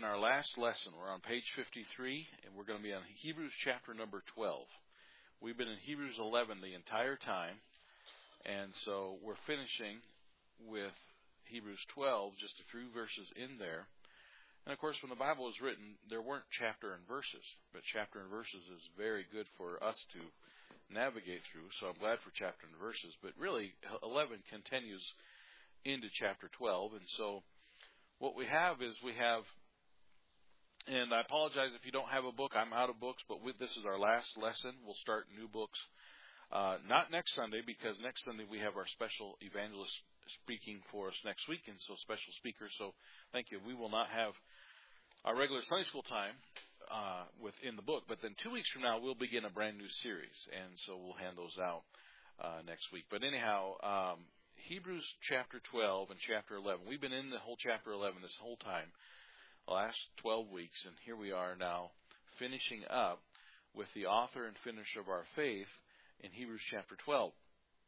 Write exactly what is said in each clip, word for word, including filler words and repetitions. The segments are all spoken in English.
our last lesson. We're on page fifty-three, and we're going to be on Hebrews chapter number twelve. We've been in Hebrews eleven the entire time, and so we're finishing with Hebrews twelve, just a few verses in there. And of course, when the Bible was written, there weren't chapter and verses, but chapter and verses is very good for us to navigate through, so I'm glad for chapter and verses. But really, eleven continues into chapter twelve, and so what we have is we have, and I apologize if you don't have a book, I'm out of books, but with, this is our last lesson. We'll start new books, uh, not next Sunday, because next Sunday we have our special evangelist speaking for us next week, and so special speaker, so thank you. We will not have our regular Sunday school time uh, within the book, but then two weeks from now we'll begin a brand new series, and so we'll hand those out uh, next week. But anyhow, um, Hebrews chapter twelve and chapter eleven. We've been in the whole chapter eleven this whole time, the last twelve weeks, and here we are now finishing up with the author and finisher of our faith in Hebrews chapter twelve.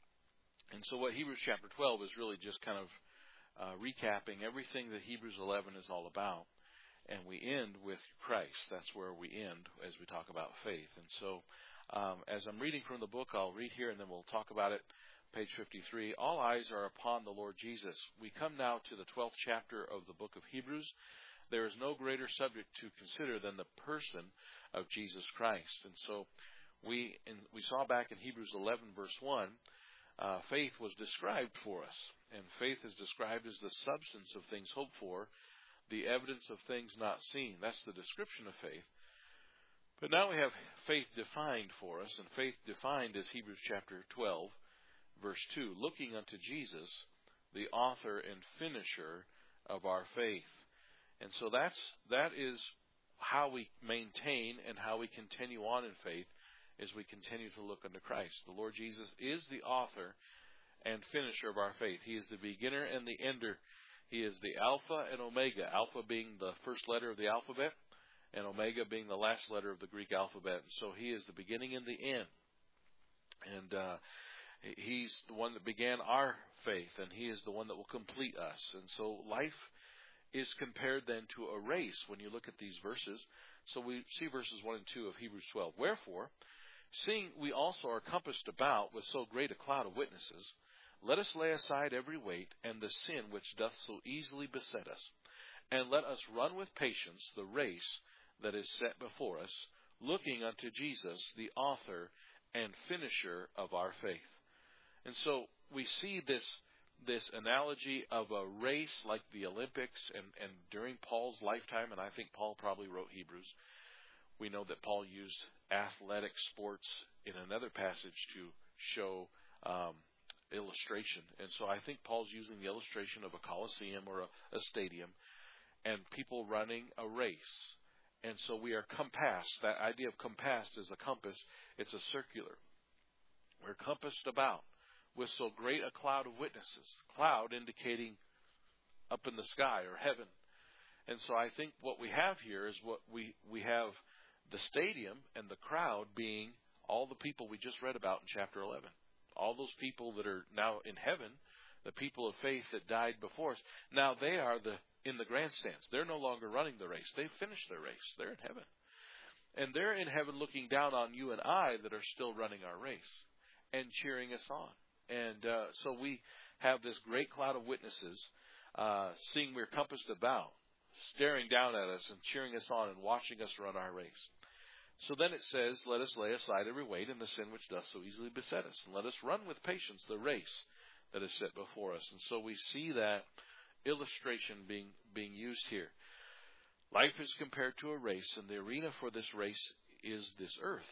And so what Hebrews chapter twelve is really just kind of uh, recapping everything that Hebrews eleven is all about. And we end with Christ. That's where we end as we talk about faith. And so um, as I'm reading from the book, I'll read here and then we'll talk about it. Page fifty-three, all eyes are upon the Lord Jesus. We come now to the twelfth chapter of the book of Hebrews. There is no greater subject to consider than the person of Jesus Christ. And so we in, we saw back in Hebrews eleven, verse one, uh, faith was described for us. And faith is described as the substance of things hoped for, the evidence of things not seen. That's the description of faith. But now we have faith defined for us, and faith defined as Hebrews chapter twelve. Verse two, looking unto Jesus, the author and finisher of our faith. And so that's that is how we maintain and how we continue on in faith as we continue to look unto Christ. The Lord Jesus is the author and finisher of our faith. He is the beginner and the ender. He is the Alpha and Omega, Alpha being the first letter of the alphabet, and Omega being the last letter of the Greek alphabet. So he is the beginning and the end. And uh He's the one that began our faith, and he is the one that will complete us. And so life is compared then to a race when you look at these verses. So we see verses one and two of Hebrews twelve. Wherefore, seeing we also are compassed about with so great a cloud of witnesses, let us lay aside every weight and the sin which doth so easily beset us, and let us run with patience the race that is set before us, looking unto Jesus, the author and finisher of our faith. And so we see this this analogy of a race like the Olympics, and, and during Paul's lifetime, and I think Paul probably wrote Hebrews, we know that Paul used athletic sports in another passage to show um, illustration. And so I think Paul's using the illustration of a coliseum or a, a stadium and people running a race. And so we are compassed. That idea of compassed is a compass. It's a circular. We're compassed about with so great a cloud of witnesses. Cloud indicating up in the sky or heaven. And so I think what we have here is what we, we have the stadium and the crowd being all the people we just read about in chapter eleven. All those people that are now in heaven, the people of faith that died before us. Now they are the in the grandstands. They're no longer running the race. They've finished their race. They're in heaven. And they're in heaven looking down on you and I that are still running our race and cheering us on. And uh, so we have this great cloud of witnesses, uh, seeing we're compassed about, staring down at us and cheering us on and watching us run our race. So then it says, let us lay aside every weight and the sin which doth so easily beset us, and let us run with patience the race that is set before us. And so we see that illustration being being used here. Life is compared to a race, and the arena for this race is this earth.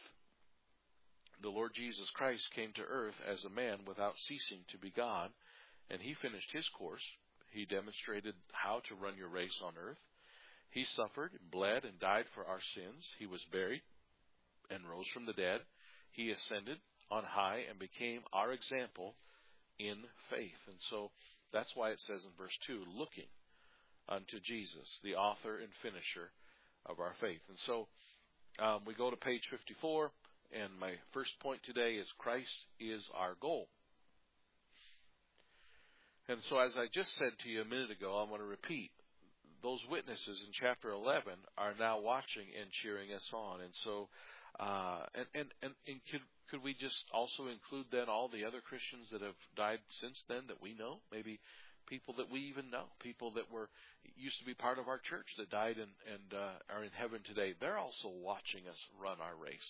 The Lord Jesus Christ came to earth as a man without ceasing to be God, and he finished his course. He demonstrated how to run your race on earth. He suffered, bled, and died for our sins. He was buried and rose from the dead. He ascended on high and became our example in faith. And so that's why it says in verse two, looking unto Jesus, the author and finisher of our faith. And so um, we go to page fifty-four. And my first point today is Christ is our goal. And so as I just said to you a minute ago, I want to repeat those witnesses in chapter eleven are now watching and cheering us on. And so, uh, and, and, and, and could, could we just also include then all the other Christians that have died since then that we know? Maybe people that we even know, people that were used to be part of our church that died and, and uh, are in heaven today. They're also watching us run our race.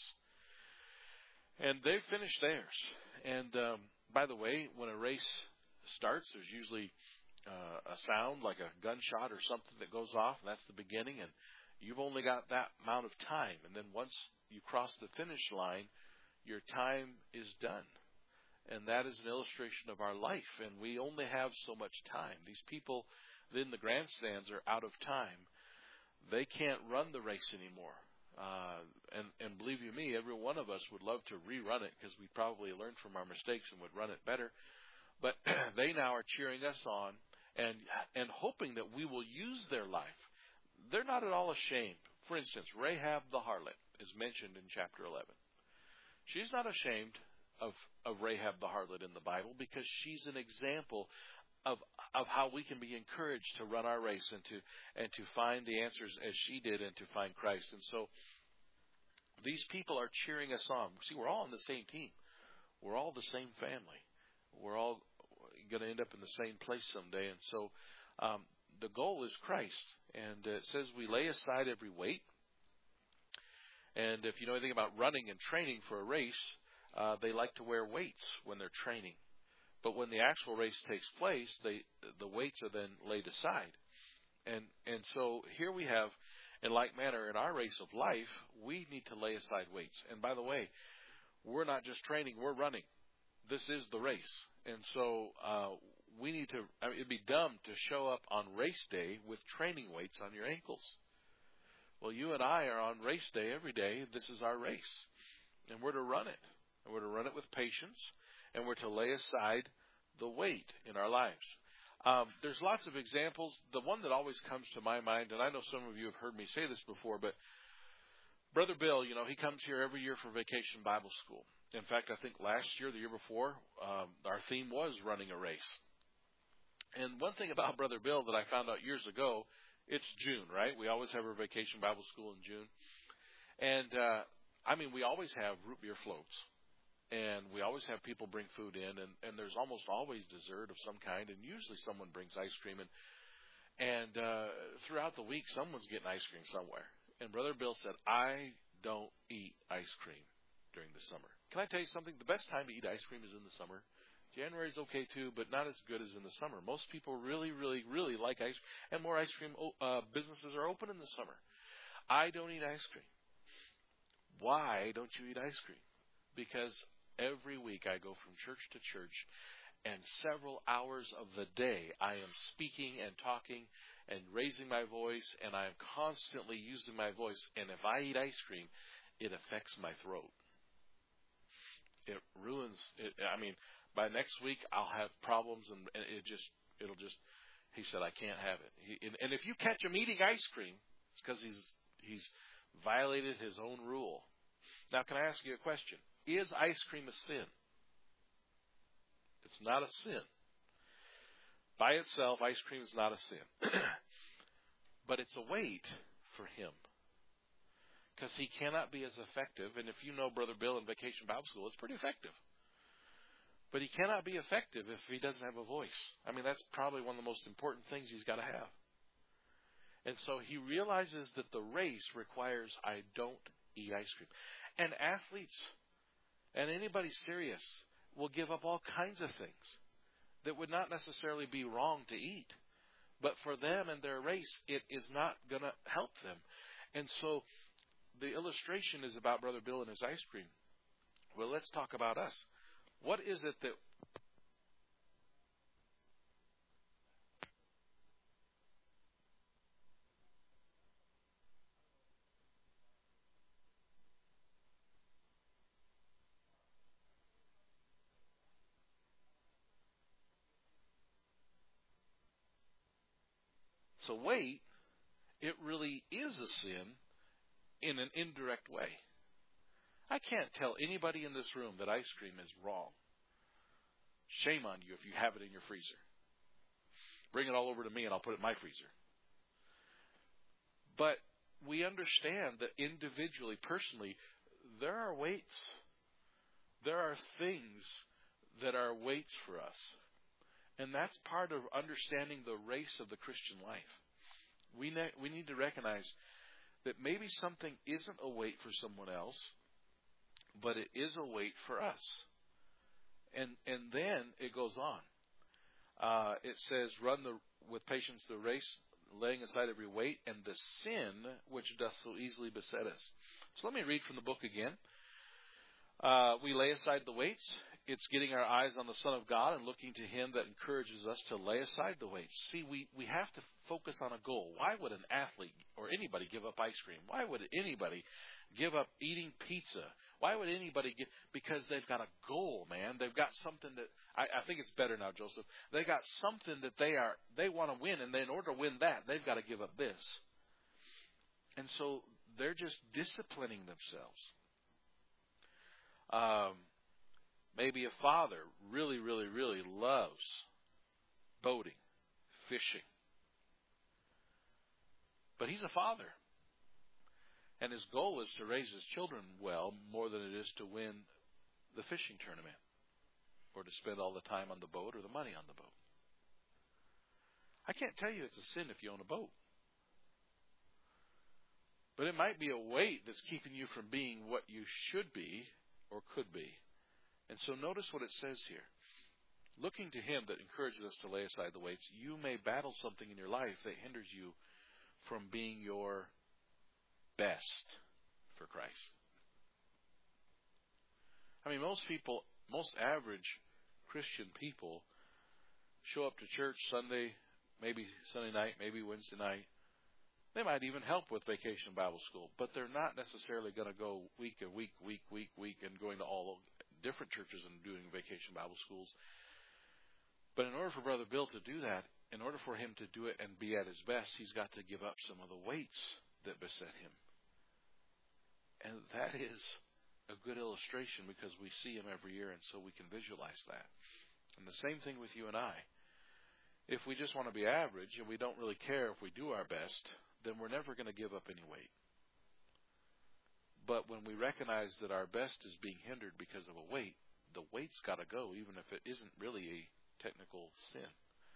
And they've finished theirs. And um, by the way, when a race starts, there's usually uh, a sound like a gunshot or something that goes off, and that's the beginning, and you've only got that amount of time. And then once you cross the finish line, your time is done. And that is an illustration of our life, and we only have so much time. These people in the grandstands are out of time. They can't run the race anymore. Uh, and, and believe you me, every one of us would love to rerun it because we probably learned from our mistakes and would run it better. But they now are cheering us on and and hoping that we will use their life. They're not at all ashamed. For instance, Rahab the harlot is mentioned in chapter eleven. She's not ashamed of, of Rahab the harlot in the Bible because she's an example of of how we can be encouraged to run our race and to and to find the answers as she did and to find Christ. And so these people are cheering us on. See, we're all on the same team. We're all the same family. We're all going to end up in the same place someday. And so um, the goal is Christ. And uh, it says we lay aside every weight. And if you know anything about running and training for a race, uh, they like to wear weights when they're training. But when the actual race takes place, they, the weights are then laid aside. And and so here we have, in like manner, in our race of life, we need to lay aside weights. And by the way, we're not just training, we're running. This is the race. And so uh, we need to, I mean, it'd be dumb to show up on race day with training weights on your ankles. Well, you and I are on race day every day. This is our race. And we're to run it. And we're to run it with patience. And we're to lay aside the weight in our lives. Um, there's lots of examples. The one that always comes to my mind, and I know some of you have heard me say this before, but Brother Bill, you know, he comes here every year for Vacation Bible School. In fact, I think last year, the year before, um, our theme was running a race. And one thing about Brother Bill that I found out years ago, it's June, right? We always have our Vacation Bible School in June. And, uh, I mean, we always have root beer floats. And we always have people bring food in. And, and there's almost always dessert of some kind. And usually someone brings ice cream. And, and uh, throughout the week, someone's getting ice cream somewhere. And Brother Bill said, I don't eat ice cream during the summer. Can I tell you something? The best time to eat ice cream is in the summer. January is okay too, but not as good as in the summer. Most people really, really, really like ice cream, and more ice cream uh, businesses are open in the summer. I don't eat ice cream. Why don't you eat ice cream? Because every week I go from church to church, and several hours of the day I am speaking and talking and raising my voice, and I am constantly using my voice. And if I eat ice cream, it affects my throat. It ruins it. I mean, by next week I'll have problems, and, and it just it'll just. He said I can't have it. He, and, and if you catch him eating ice cream, it's because he's he's violated his own rule. Now, can I ask you a question? Is ice cream a sin? It's not a sin. By itself, ice cream is not a sin, but it's a weight for him. Because he cannot be as effective. And if you know Brother Bill in Vacation Bible School, it's pretty effective. But he cannot be effective if he doesn't have a voice. I mean, that's probably one of the most important things he's got to have. And so he realizes that the race requires I don't eat ice cream. And athletes and anybody serious will give up all kinds of things that would not necessarily be wrong to eat. But for them and their race, it is not going to help them. And so the illustration is about Brother Bill and his ice cream. Well, let's talk about us. What is it that so weight, it really is a sin in an indirect way. I can't tell anybody in this room that ice cream is wrong. Shame on you if you have it in your freezer. Bring it all over to me and I'll put it in my freezer. But we understand that individually, personally, there are weights. There are things that are weights for us. And that's part of understanding the race of the Christian life. We ne- we need to recognize that maybe something isn't a weight for someone else, but it is a weight for us. And and then it goes on. Uh, it says, run the with patience the race, laying aside every weight, and the sin which doth so easily beset us. So let me read from the book again. Uh, we lay aside the weights. It's getting our eyes on the Son of God and looking to Him that encourages us to lay aside the weights. See, we, we have to focus on a goal. Why would an athlete or anybody give up ice cream? Why would anybody give up eating pizza? Why would anybody give? Because they've got a goal, man. They've got something that, I, I think it's better now, Joseph. They got something that they are, they want to win, and in order to win that, they've got to give up this. And so they're just disciplining themselves. Um, maybe a father really, really, really loves boating, fishing. But he's a father. And his goal is to raise his children well more than it is to win the fishing tournament or to spend all the time on the boat or the money on the boat. I can't tell you it's a sin if you own a boat. But it might be a weight that's keeping you from being what you should be or could be. And so notice what it says here. Looking to Him that encourages us to lay aside the weights, you may battle something in your life that hinders you from being your best for Christ. I mean, most people, most average Christian people show up to church Sunday, maybe Sunday night, maybe Wednesday night. They might even help with Vacation Bible School, but they're not necessarily going to go week and week, week, week, week, and going to all different churches and doing Vacation Bible Schools. But in order for Brother Bill to do that, in order for him to do it and be at his best, he's got to give up some of the weights that beset him. And that is a good illustration because we see him every year, and so we can visualize that. And the same thing with you and I. If we just want to be average and we don't really care if we do our best, then we're never going to give up any weight. But when we recognize that our best is being hindered because of a weight, the weight's got to go, even if it isn't really a technical sin.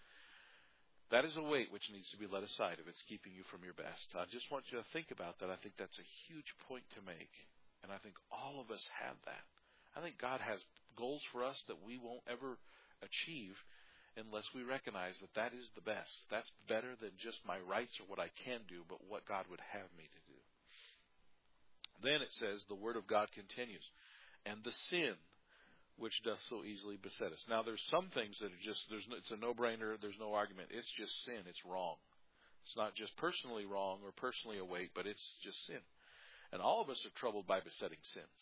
That is a weight which needs to be let aside if it's keeping you from your best. I just want you to think about that. I think that's a huge point to make. And I think all of us have that. I think God has goals for us that we won't ever achieve unless we recognize that that is the best. That's better than just my rights or what I can do, but what God would have me to do. Then it says, the Word of God continues, and the sin which doth so easily beset us. Now, there's some things that are just, there's no, it's a no-brainer, there's no argument. It's just sin, it's wrong. It's not just personally wrong or personally a weight, but it's just sin. And all of us are troubled by besetting sins.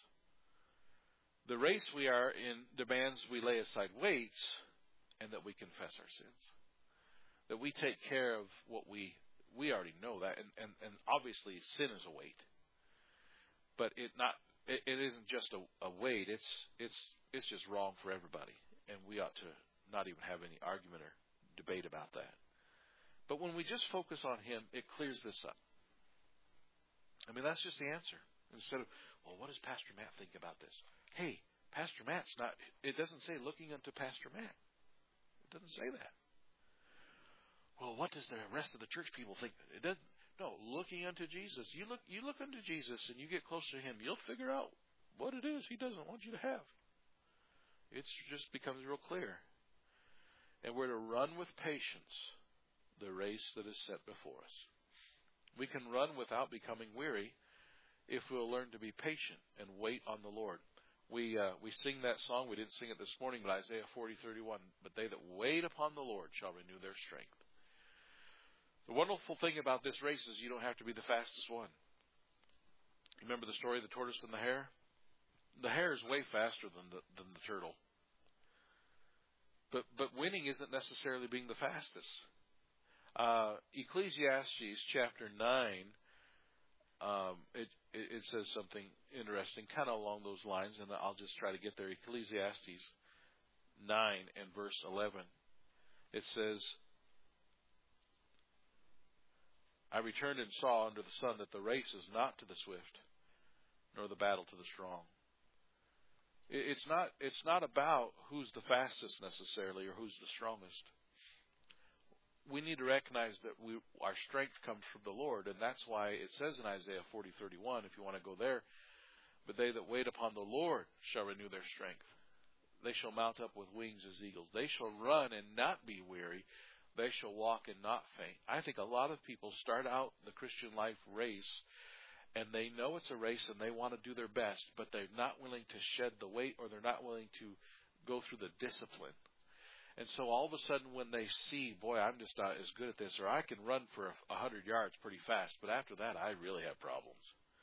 The race we are in demands we lay aside weights and that we confess our sins. That we take care of what we, we already know that, and, and, and obviously sin is a weight. But it not it, it isn't just a, a weight, it's it's it's just wrong for everybody. And we ought to not even have any argument or debate about that. But when we just focus on Him, it clears this up. I mean, that's just the answer. Instead of, well, what does Pastor Matt think about this? Hey, Pastor Matt's not, it doesn't say looking unto Pastor Matt. It doesn't say that. Well, what does the rest of the church people think? It doesn't. No, looking unto Jesus. You look you look unto Jesus and you get close to Him, you'll figure out what it is He doesn't want you to have. It just becomes real clear. And we're to run with patience the race that is set before us. We can run without becoming weary if we'll learn to be patient and wait on the Lord. We uh, we sing that song. We didn't sing it this morning, but Isaiah forty thirty-one. But they that wait upon the Lord shall renew their strength. The wonderful thing about this race is you don't have to be the fastest one. Remember the story of the tortoise and the hare? The hare is way faster than the, than the turtle. But but winning isn't necessarily being the fastest. Uh, Ecclesiastes chapter nine, um, it, it, it says something interesting, kind of along those lines, and I'll just try to get there. Ecclesiastes nine and verse eleven. It says, I returned and saw under the sun that the race is not to the swift, nor the battle to the strong. It's not, it's not about who's the fastest necessarily or who's the strongest. We need to recognize that we, our strength comes from the Lord, and that's why it says in Isaiah forty thirty-one, if you want to go there, but they that wait upon the Lord shall renew their strength. They shall mount up with wings as eagles. They shall run and not be weary. They shall walk and not faint. I think a lot of people start out the Christian life race, and they know it's a race and they want to do their best, but they're not willing to shed the weight, or they're not willing to go through the discipline. And so all of a sudden when they see, boy, I'm just not as good at this, or I can run for a hundred yards pretty fast, but after that I really have problems.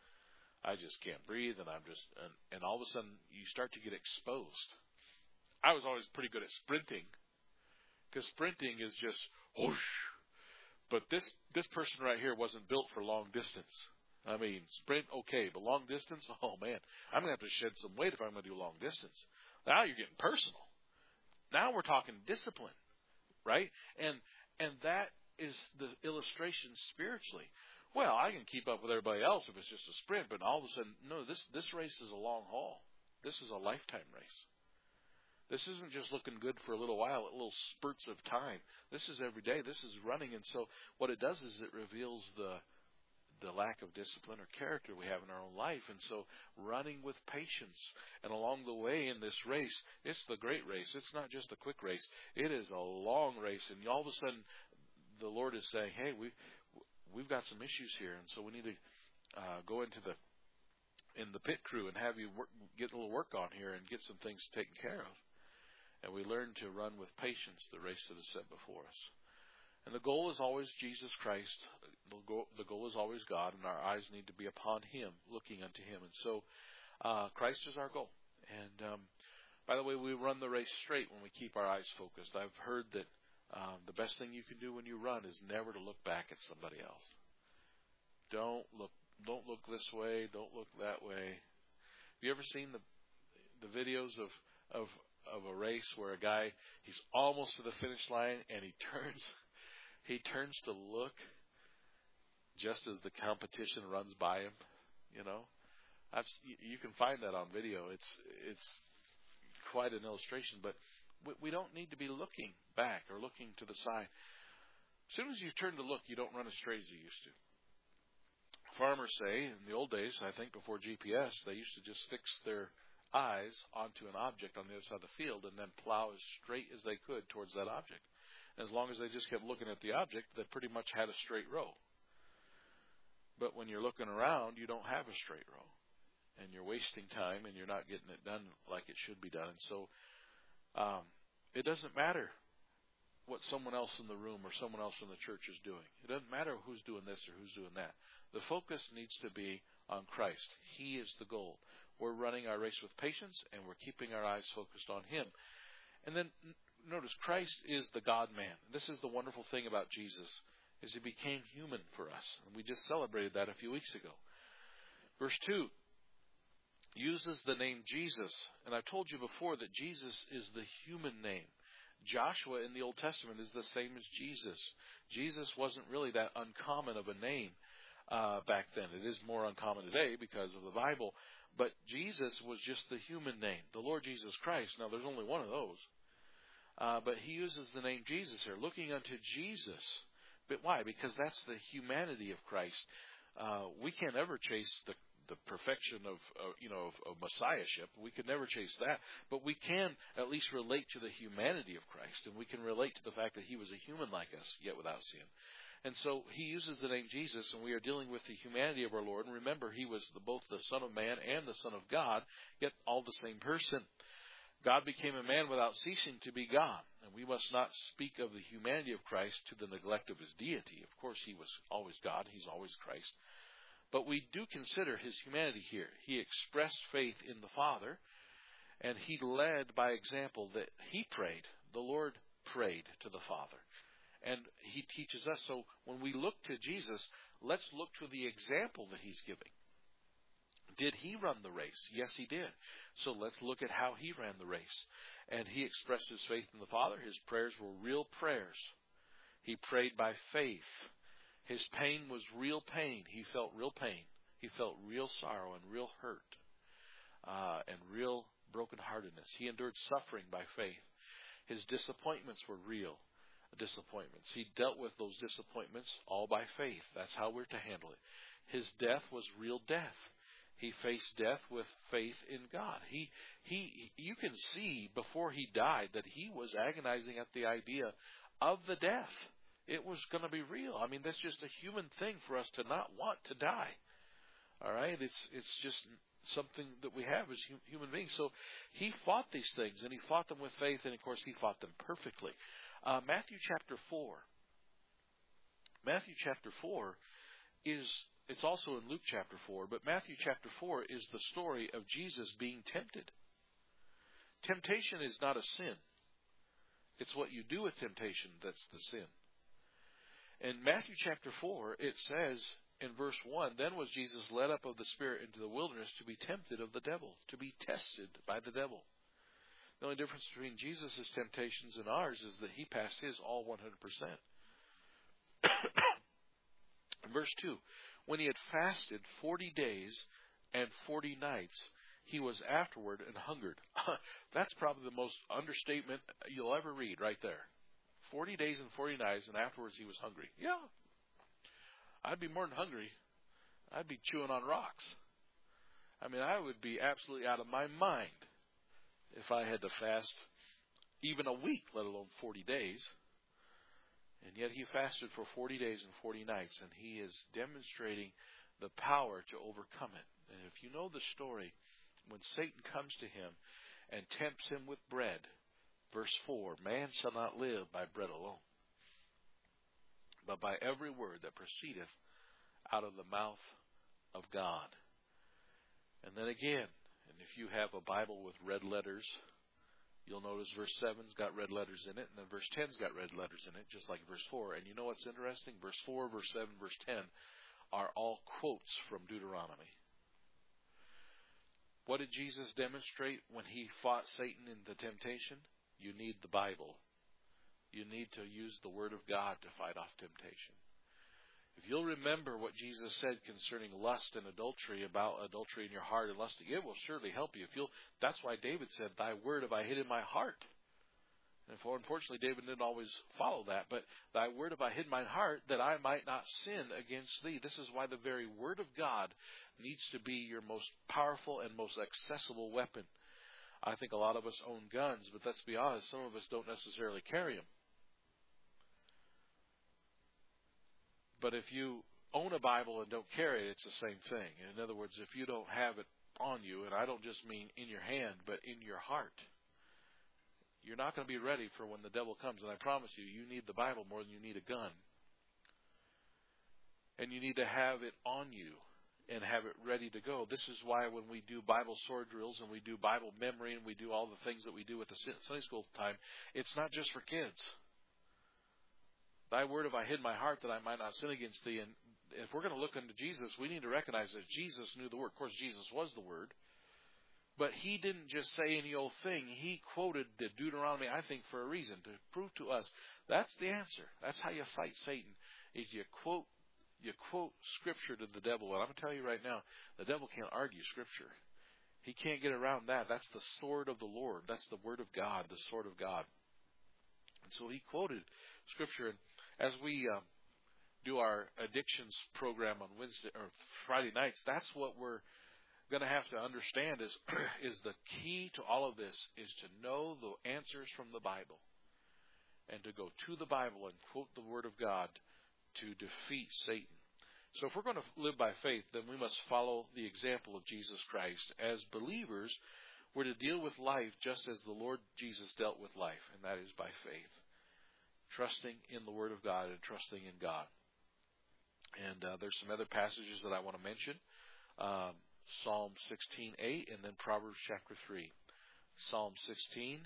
I just can't breathe, and I'm just, and, and all of a sudden you start to get exposed. I was always pretty good at sprinting, because sprinting is just whoosh. But this this person right here wasn't built for long distance. I mean, sprint, okay, but long distance, oh man, I'm going to have to shed some weight if I'm going to do long distance. Now you're getting personal. Now we're talking discipline, right? And and that is the illustration spiritually. Well, I can keep up with everybody else if it's just a sprint, but all of a sudden, no, this, this race is a long haul. This is a lifetime race. This isn't just looking good for a little while, little spurts of time. This is every day. This is running. And so what it does is it reveals the the lack of discipline or character we have in our own life. And so running with patience. And along the way in this race, it's the great race. It's not just a quick race. It is a long race. And all of a sudden, the Lord is saying, hey, we, we've got some issues here. And so we need to uh, go into the in the pit crew and have you work, get a little work on here and get some things taken care of. And we learn to run with patience the race that is set before us. And the goal is always Jesus Christ. The goal, the goal is always God, and our eyes need to be upon Him, looking unto Him. And so uh, Christ is our goal. And um, by the way, we run the race straight when we keep our eyes focused. I've heard that um, the best thing you can do when you run is never to look back at somebody else. Don't look. Don't look this way. Don't look that way. Have you ever seen the the videos of of of a race where a guy, he's almost to the finish line and he turns he turns to look just as the competition runs by him, you know? I've, you can find that on video. It's it's quite an illustration, but we, we don't need to be looking back or looking to the side. As soon as you turn to look, you don't run as straight as you used to. Farmers say, in the old days, I think before G P S, they used to just fix their eyes onto an object on the other side of the field and then plow as straight as they could towards that object. And as long as they just kept looking at the object, they pretty much had a straight row. But when you're looking around, you don't have a straight row. And you're wasting time and you're not getting it done like it should be done. And so um, it doesn't matter what someone else in the room or someone else in the church is doing. It doesn't matter who's doing this or who's doing that. The focus needs to be on Christ. He is the goal. We're running our race with patience, and we're keeping our eyes focused on Him. And then notice, Christ is the God-man. This is the wonderful thing about Jesus, is He became human for us. And we just celebrated that a few weeks ago. Verse two uses the name Jesus. And I've told you before that Jesus is the human name. Joshua in the Old Testament is the same as Jesus. Jesus wasn't really that uncommon of a name uh, back then. It is more uncommon today because of the Bible. But Jesus was just the human name, the Lord Jesus Christ. Now, there's only one of those. Uh, but He uses the name Jesus here, looking unto Jesus. But why? Because that's the humanity of Christ. Uh, we can't ever chase the the perfection of, uh, you know, of, of Messiahship. We could never chase that. But we can at least relate to the humanity of Christ. And we can relate to the fact that He was a human like us, yet without sin. And so He uses the name Jesus, and we are dealing with the humanity of our Lord. And remember, He was the, both the Son of Man and the Son of God, yet all the same person. God became a man without ceasing to be God. And we must not speak of the humanity of Christ to the neglect of His deity. Of course, He was always God. He's always Christ. But we do consider His humanity here. He expressed faith in the Father, and He led by example that He prayed. The Lord prayed to the Father. And He teaches us. So when we look to Jesus, let's look to the example that He's giving. Did He run the race? Yes, He did. So let's look at how He ran the race. And He expressed His faith in the Father. His prayers were real prayers. He prayed by faith. His pain was real pain. He felt real pain. He felt real sorrow and real hurt uh, and real brokenheartedness. He endured suffering by faith. His disappointments were real disappointments. He dealt with those disappointments all by faith. That's how we're to handle it. His death was real death. He faced death with faith in God. He, he, you can see before he died that he was agonizing at the idea of the death. It was going to be real. I mean, that's just a human thing for us to not want to die. All right? It's, it's just something that we have as human beings. So he fought these things, and he fought them with faith, and of course he fought them perfectly. Uh, Matthew chapter four. Matthew chapter four is, it's also in Luke chapter four, but Matthew chapter four is the story of Jesus being tempted. Temptation is not a sin. It's what you do with temptation that's the sin. In Matthew chapter four, it says in verse one, then was Jesus led up of the Spirit into the wilderness to be tempted of the devil, to be tested by the devil. The only difference between Jesus' temptations and ours is that he passed his all one hundred percent. Verse two, when he had fasted forty days and forty nights, he was afterward and hungered. That's probably the most understatement you'll ever read right there. Forty days and forty nights, and afterwards he was hungry. Yeah, I'd be more than hungry. I'd be chewing on rocks. I mean, I would be absolutely out of my mind if I had to fast even a week, let alone forty days. And yet he fasted for forty days and forty nights, and he is demonstrating the power to overcome it. And if you know the story, when Satan comes to him and tempts him with bread, verse four, man shall not live by bread alone, but by every word that proceedeth out of the mouth of God. And then again, and if you have a Bible with red letters, you'll notice verse seven's got red letters in it, and then verse ten's got red letters in it, just like verse four. And you know what's interesting? Verse four, verse seven, verse ten are all quotes from Deuteronomy. What did Jesus demonstrate when he fought Satan in the temptation? You need the Bible. You need to use the Word of God to fight off temptation. If you'll remember what Jesus said concerning lust and adultery, about adultery in your heart and lusting, it will surely help you. If you'll, that's why David said, thy word have I hid in my heart. And for, unfortunately, David didn't always follow that, but thy word have I hid in my heart that I might not sin against thee. This is why the very Word of God needs to be your most powerful and most accessible weapon. I think a lot of us own guns, but let's be honest, some of us don't necessarily carry them. But if you own a Bible and don't carry it, it's the same thing. In other words, if you don't have it on you, and I don't just mean in your hand, but in your heart, you're not going to be ready for when the devil comes. And I promise you, you need the Bible more than you need a gun. And you need to have it on you and have it ready to go. This is why when we do Bible sword drills and we do Bible memory and we do all the things that we do at the Sunday school time, it's not just for kids. Thy word have I hid in my heart that I might not sin against thee. And if we're going to look unto Jesus, we need to recognize that Jesus knew the word. Of course, Jesus was the word. But he didn't just say any old thing. He quoted the Deuteronomy, I think, for a reason, to prove to us that's the answer. That's how you fight Satan, is you quote you quote Scripture to the devil. And I'm going to tell you right now, the devil can't argue Scripture. He can't get around that. That's the sword of the Lord. That's the word of God, the sword of God. And so he quoted Scripture. And as we uh, do our addictions program on Wednesday or Friday nights, that's what we're going to have to understand is is the key to all of this is to know the answers from the Bible and to go to the Bible and quote the Word of God to defeat Satan. So if we're going to live by faith, then we must follow the example of Jesus Christ. As believers, we're to deal with life just as the Lord Jesus dealt with life, and that is by faith. Trusting in the Word of God and trusting in God. And uh, there's some other passages that I want to mention. Um, Psalm sixteen eight and then Proverbs chapter three. Psalm sixteen.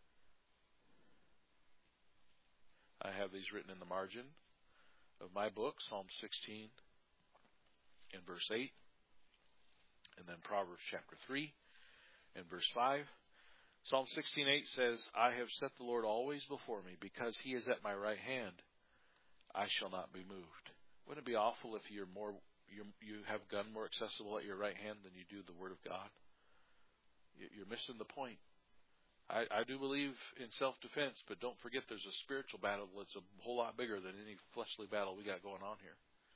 I have these written in the margin of my book. Psalm sixteen and verse eight. And then Proverbs chapter three and verse five. Psalm sixteen eight says, I have set the Lord always before me, because he is at my right hand, I shall not be moved. Wouldn't it be awful if you're more you you have a gun more accessible at your right hand than you do the Word of God? You're missing the point. I, I do believe in self-defense, but don't forget there's a spiritual battle that's a whole lot bigger than any fleshly battle we got going on here.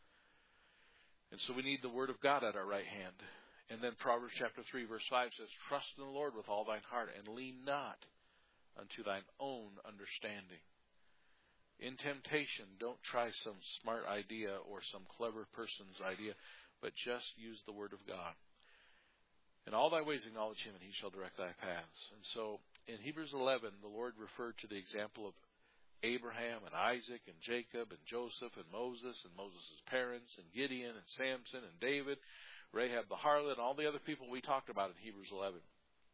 And so we need the Word of God at our right hand. And then Proverbs chapter three, verse five says, trust in the Lord with all thine heart, and lean not unto thine own understanding. In temptation, don't try some smart idea or some clever person's idea, but just use the Word of God. In all thy ways acknowledge him, and he shall direct thy paths. And so in Hebrews eleven, the Lord referred to the example of Abraham and Isaac and Jacob and Joseph and Moses and Moses' parents and Gideon and Samson and David, Rahab the harlot, and all the other people we talked about in Hebrews eleven.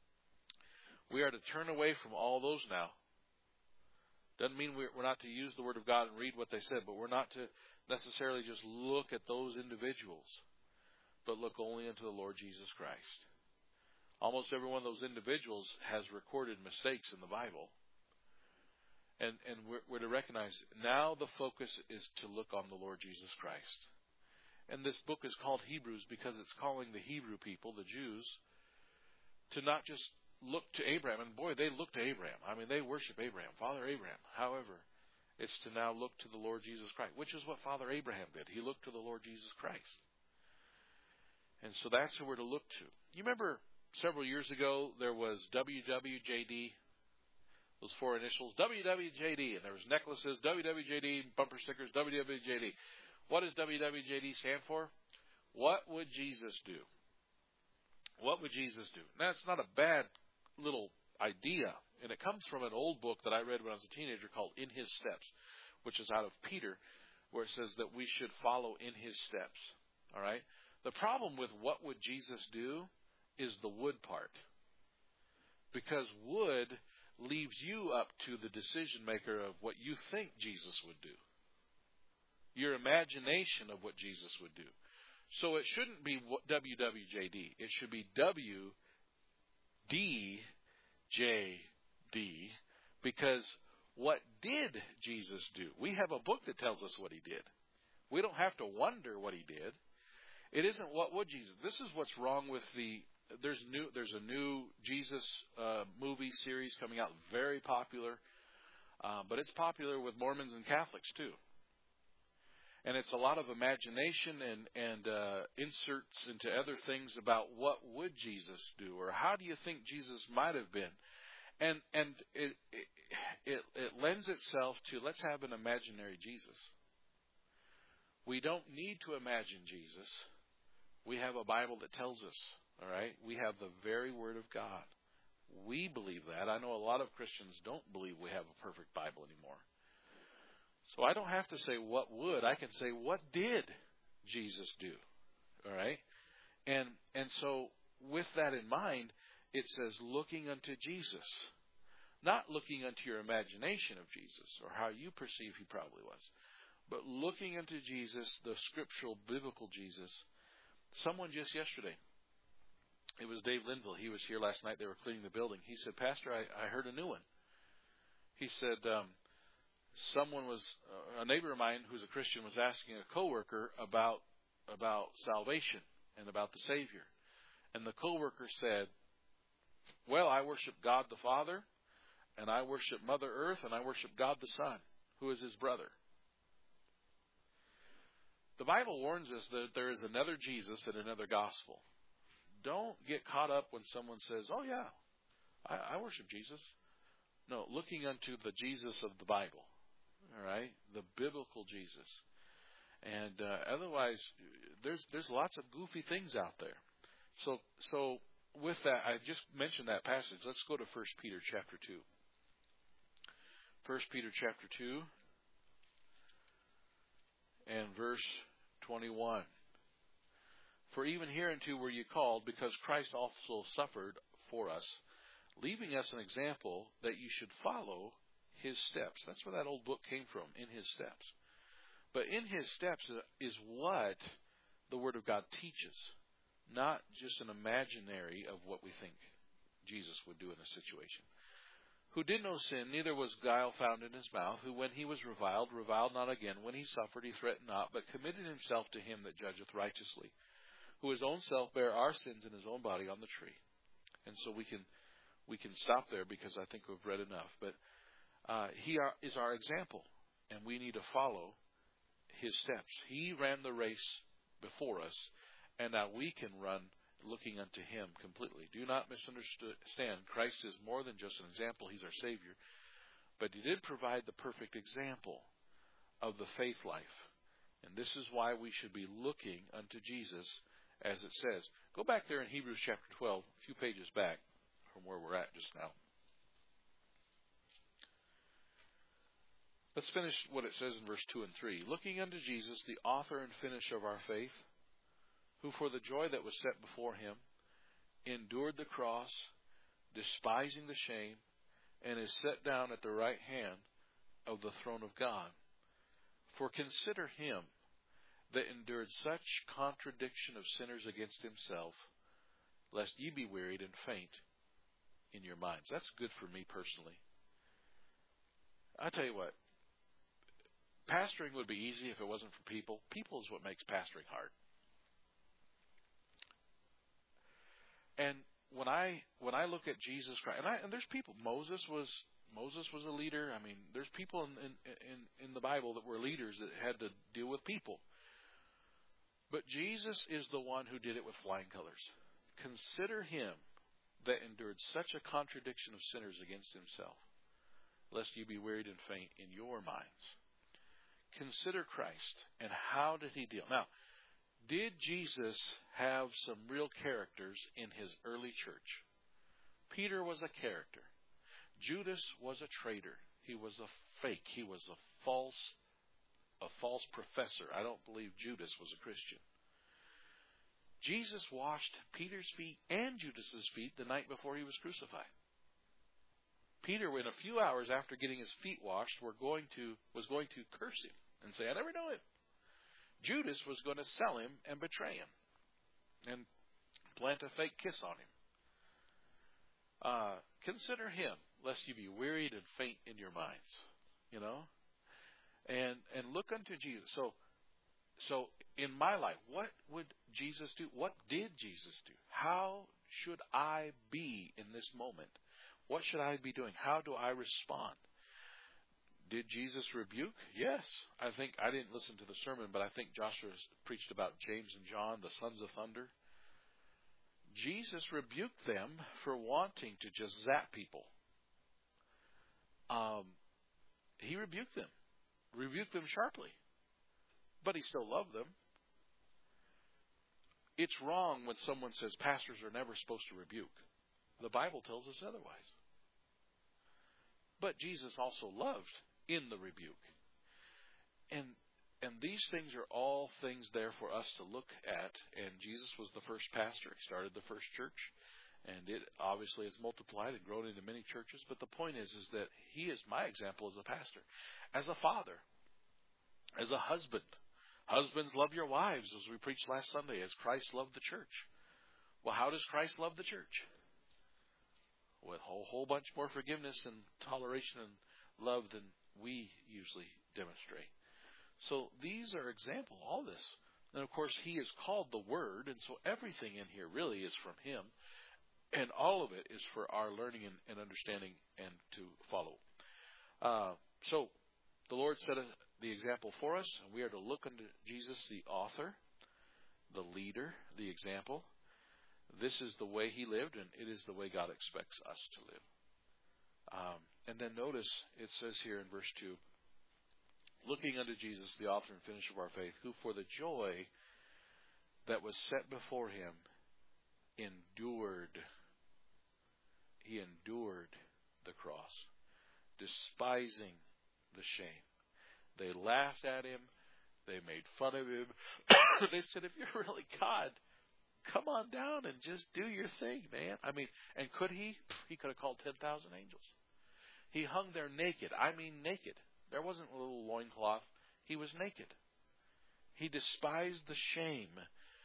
We are to turn away from all those now. Doesn't mean we're not to use the Word of God and read what they said, but we're not to necessarily just look at those individuals, but look only unto the Lord Jesus Christ. Almost every one of those individuals has recorded mistakes in the Bible. And and we're, we're to recognize now the focus is to look on the Lord Jesus Christ. And this book is called Hebrews because it's calling the Hebrew people, the Jews, to not just look to Abraham. And boy, they look to Abraham. I mean, they worship Abraham, Father Abraham. However, it's to now look to the Lord Jesus Christ, which is what Father Abraham did. He looked to the Lord Jesus Christ. And so that's who we're to look to. You remember several years ago, there was W W J D, those four initials, W W J D, and there was necklaces, W W J D, bumper stickers, W W J D. What does W W J D stand for? What would Jesus do? What would Jesus do? Now, it's not a bad little idea, and it comes from an old book that I read when I was a teenager called In His Steps, which is out of Peter, where it says that we should follow in His steps. All right? The problem with what would Jesus do is the would part. Because would leaves you up to the decision maker of what you think Jesus would do. Your imagination of what Jesus would do. So it shouldn't be W W J D. It should be W D J D, because what did Jesus do? We have a book that tells us what He did. We don't have to wonder what He did. It isn't what would Jesus. This is what's wrong with the. There's new. There's a new Jesus uh, movie series coming out, very popular, uh, but it's popular with Mormons and Catholics too. And it's a lot of imagination and and uh, inserts into other things about what would Jesus do, or how do you think Jesus might have been, and and it it it, it lends itself to let's have an imaginary Jesus. We don't need to imagine Jesus. We have a Bible that tells us. All right, we have the very Word of God. We believe that. I know a lot of Christians don't believe we have a perfect Bible anymore. So I don't have to say what would. I can say what did Jesus do. All right, and and so with that in mind, it says looking unto Jesus, not looking unto your imagination of Jesus or how you perceive He probably was, but looking unto Jesus, the scriptural, biblical Jesus. Someone just yesterday. It was Dave Linville. He was here last night. They were cleaning the building. He said, Pastor, I, I heard a new one. He said, um, someone was, uh, a neighbor of mine who's a Christian was asking a coworker about, about salvation and about the Savior. And the coworker said, well, I worship God the Father, and I worship Mother Earth, and I worship God the Son, who is His brother. The Bible warns us that there is another Jesus and another gospel. Don't get caught up when someone says, oh, yeah, I, I worship Jesus. No, looking unto the Jesus of the Bible, all right, the biblical Jesus. And uh, otherwise, there's there's lots of goofy things out there. So so with that, I just mentioned that passage. Let's go to First Peter chapter two. First Peter chapter two and verse twenty-one. For even hereunto were ye called, because Christ also suffered for us, leaving us an example that you should follow His steps. That's where that old book came from, In His Steps. But in His steps is what the Word of God teaches, not just an imaginary of what we think Jesus would do in a situation. who did no sin, neither was guile found in his mouth, who when he was reviled, reviled not again. When he suffered, he threatened not, but committed himself to him that judgeth righteously, who his own self bare our sins in his own body on the tree. And so we can we can stop there because I think we've read enough. But uh, he are, is our example, and we need to follow his steps. He ran the race before us, and now we can run looking unto him completely. Do not misunderstand. Christ is more than just an example. He's our Savior. But he did provide the perfect example of the faith life. And this is why we should be looking unto Jesus, as it says. Go back there in Hebrews chapter twelve, a few pages back from where we're at just now. Let's finish what it says in verse two and three. Looking unto Jesus, the author and finisher of our faith, who for the joy that was set before him endured the cross, despising the shame, and is set down at the right hand of the throne of God. For consider him that endured such contradiction of sinners against himself, lest ye be wearied and faint in your minds. That's good for me personally. I tell you what, pastoring would be easy if it wasn't for people. People is what makes pastoring hard. And when I when I look at Jesus Christ, and, I, and there's people. Moses was Moses was a leader. I mean, there's people in, in in in the Bible that were leaders that had to deal with people. But Jesus is the one who did it with flying colors. Consider him that endured such a contradiction of sinners against himself, lest you be wearied and faint in your minds. Consider Christ, and how did he deal? Now, did Jesus have some real characters in his early church? Peter was a character. Judas was a traitor. He was a fake. He was a false, a false professor. I don't believe Judas was a Christian. Jesus washed Peter's feet and Judas's feet the night before he was crucified. Peter, in a few hours after getting his feet washed, were going to was going to curse him and say, "I never know him." Judas was going to sell him and betray him and plant a fake kiss on him. Uh, consider him, lest you be wearied and faint in your minds. You know, and and look unto Jesus. So, so in my life, what would Jesus do? What did Jesus do? How should I be in this moment? What should I be doing? How do I respond? Did Jesus rebuke? Yes. I think, I didn't listen to the sermon, but I think Joshua preached about James and John, the sons of thunder. Jesus rebuked them for wanting to just zap people. Um, he rebuked them. Rebuked them sharply. But he still loved them. It's wrong when someone says pastors are never supposed to rebuke. The Bible tells us otherwise. But Jesus also loved in the rebuke. And and these things are all things there for us to look at. And Jesus was the first pastor. He started the first church. And it obviously has multiplied and grown into many churches. But the point is, is that he is my example as a pastor. As a father. As a husband. Husbands, love your wives, as we preached last Sunday, as Christ loved the church. Well, how does Christ love the church? With a whole, whole bunch more forgiveness and toleration and love than we usually demonstrate. So these are examples, all this. And of course, he is called the Word, and so everything in here really is from him. And all of it is for our learning and, and understanding and to follow. Uh, so the Lord set a, the example for us, and we are to look unto Jesus, the author, the leader, the example. This is the way he lived, and it is the way God expects us to live. Um, and then notice it says here in verse two, looking unto Jesus, the author and finisher of our faith, who for the joy that was set before him endured, he endured the cross, despising the shame. They laughed at him. They made fun of him. They said, if you're really God, come on down and just do your thing, man. I mean, and could he? He could have called ten thousand angels. He hung there naked. I mean naked. There wasn't a little loincloth. He was naked. He despised the shame.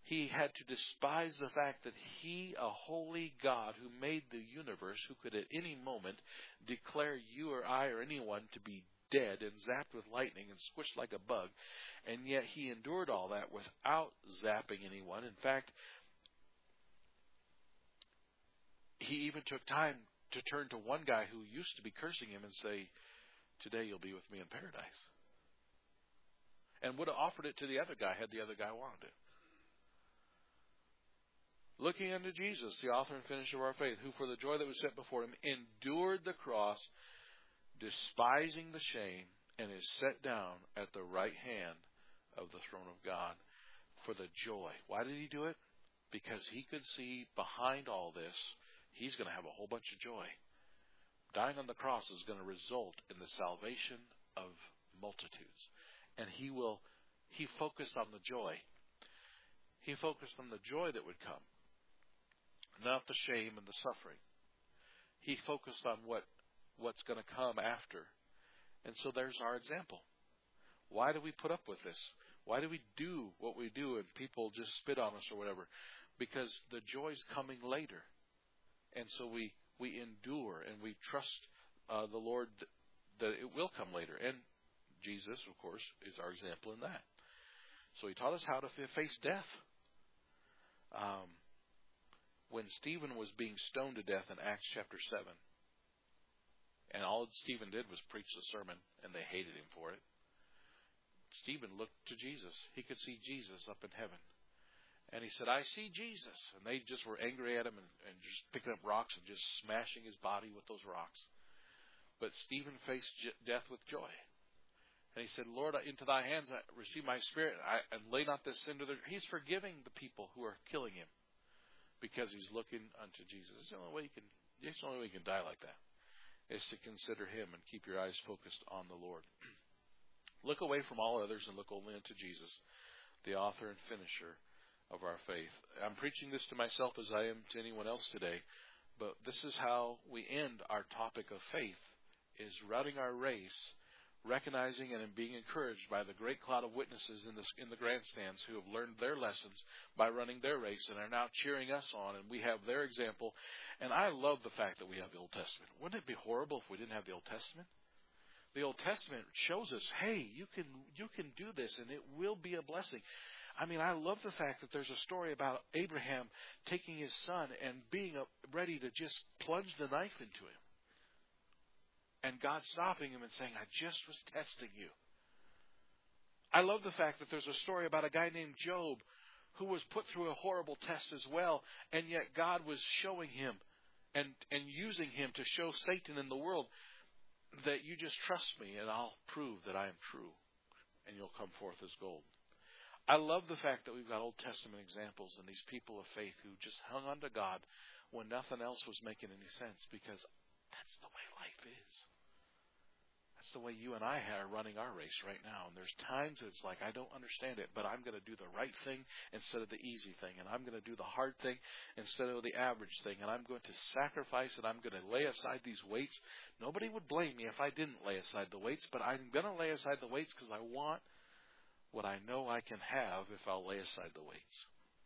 He had to despise the fact that he, a holy God who made the universe, who could at any moment declare you or I or anyone to be dead and zapped with lightning and squished like a bug, and yet he endured all that without zapping anyone. In fact, he even took time to turn to one guy who used to be cursing him and say, today you'll be with me in paradise. And would have offered it to the other guy had the other guy wanted it. Looking unto Jesus, the author and finisher of our faith, who for the joy that was set before him endured the cross, despising the shame, and is set down at the right hand of the throne of God for the joy. Why did he do it? Because he could see behind all this, he's going to have a whole bunch of joy. Dying on the cross is going to result in the salvation of multitudes. And he will, he focused on the joy. He focused on the joy that would come, not the shame and the suffering. He focused on what, what's going to come after. And so there's our example. Why do we put up with this? Why do we do what we do and people just spit on us or whatever? Because the joy's coming later. And so we, we endure and we trust uh, the Lord th- that it will come later. And Jesus, of course, is our example in that. So he taught us how to f- face death. Um, when Stephen was being stoned to death in Acts chapter seven, and all Stephen did was preach the sermon, and they hated him for it, Stephen looked to Jesus. He could see Jesus up in heaven. And he said, I see Jesus. And they just were angry at him and, and just picking up rocks and just smashing his body with those rocks. But Stephen faced j- death with joy. And he said, Lord, into thy hands I receive my spirit, I, and lay not this sin to their... He's forgiving the people who are killing him because he's looking unto Jesus. It's the only way you can, it's the only way you can die like that, is to consider him and keep your eyes focused on the Lord. Look away from all others and look only unto Jesus, the author and finisher of our faith. I'm preaching this to myself as I am to anyone else today, but this is how we end our topic of faith, is running our race, recognizing and being encouraged by the great cloud of witnesses in the, in the grandstands who have learned their lessons by running their race and are now cheering us on, and we have their example. And I love the fact that we have the Old Testament. Wouldn't it be horrible if we didn't have the Old Testament? The Old Testament shows us, hey, you can you can do this and it will be a blessing. I mean, I love the fact that there's a story about Abraham taking his son and being ready to just plunge the knife into him. And God stopping him and saying, I just was testing you. I love the fact that there's a story about a guy named Job who was put through a horrible test as well, and yet God was showing him and, and using him to show Satan in the world that you just trust me and I'll prove that I am true and you'll come forth as gold. I love the fact that we've got Old Testament examples and these people of faith who just hung on to God when nothing else was making any sense, because that's the way life is. That's the way you and I are running our race right now. And there's times that it's like, I don't understand it, but I'm going to do the right thing instead of the easy thing. And I'm going to do the hard thing instead of the average thing. And I'm going to sacrifice and I'm going to lay aside these weights. Nobody would blame me if I didn't lay aside the weights, but I'm going to lay aside the weights because I want what I know I can have if I'll lay aside the weights.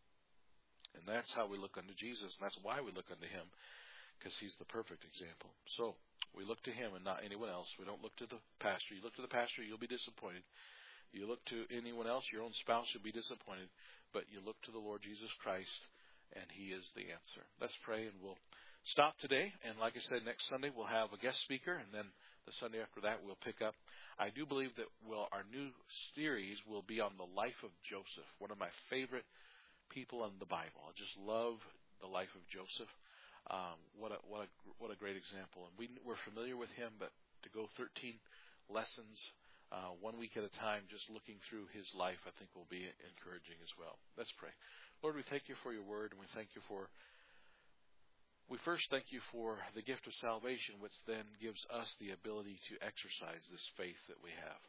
And that's how we look unto Jesus. And that's why we look unto him, because he's the perfect example. So we look to him and not anyone else. We don't look to the pastor. You look to the pastor, you'll be disappointed. You look to anyone else, your own spouse, you'll be disappointed. But you look to the Lord Jesus Christ, and he is the answer. Let's pray, and we'll stop today. And like I said, next Sunday we'll have a guest speaker, and then the Sunday after that we'll pick up. I do believe that well, our new series will be on the life of Joseph, one of my favorite people in the Bible. I just love the life of Joseph. Um, what a what a what a great example! And we we're familiar with him, but to go thirteen lessons, uh, one week at a time, just looking through his life, I think will be encouraging as well. Let's pray. Lord, we thank you for your word, and we thank you for. We first thank you for the gift of salvation, which then gives us the ability to exercise this faith that we have,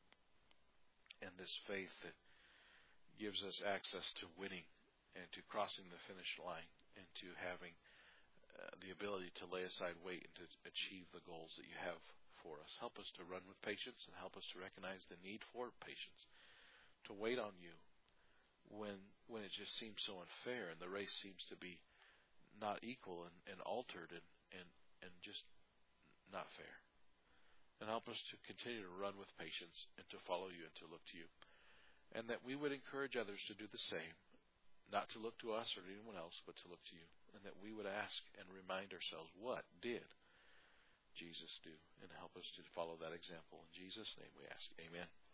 and this faith that gives us access to winning and to crossing the finish line and to having Uh, the ability to lay aside weight and to achieve the goals that you have for us. Help us to run with patience and help us to recognize the need for patience, to wait on you when when it just seems so unfair and the race seems to be not equal and, and altered and, and, and just not fair. And help us to continue to run with patience and to follow you and to look to you. And that we would encourage others to do the same, not to look to us or to anyone else, but to look to you. And that we would ask and remind ourselves, what did Jesus do? And help us to follow that example. In Jesus' name we ask. Amen.